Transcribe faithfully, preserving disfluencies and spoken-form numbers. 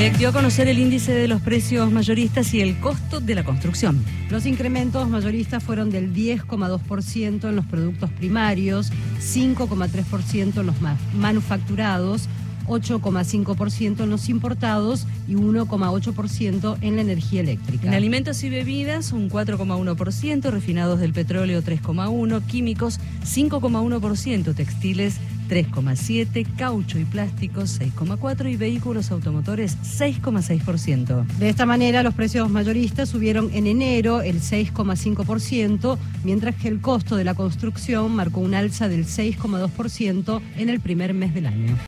INDEC dio a conocer el índice de los precios mayoristas y el costo de la construcción. Los incrementos mayoristas fueron del diez coma dos por ciento en los productos primarios, cinco coma tres por ciento en los ma- manufacturados, ocho coma cinco por ciento en los importados y uno coma ocho por ciento en la energía eléctrica. En alimentos y bebidas, un cuatro coma uno por ciento, refinados del petróleo tres coma uno por ciento, químicos cinco coma uno por ciento, textiles tres coma siete por ciento, caucho y plásticos seis coma cuatro por ciento y vehículos automotores seis coma seis por ciento. De esta manera, los precios mayoristas subieron en enero el seis coma cinco por ciento, mientras que el costo de la construcción marcó un alza del seis coma dos por ciento en el primer mes del año.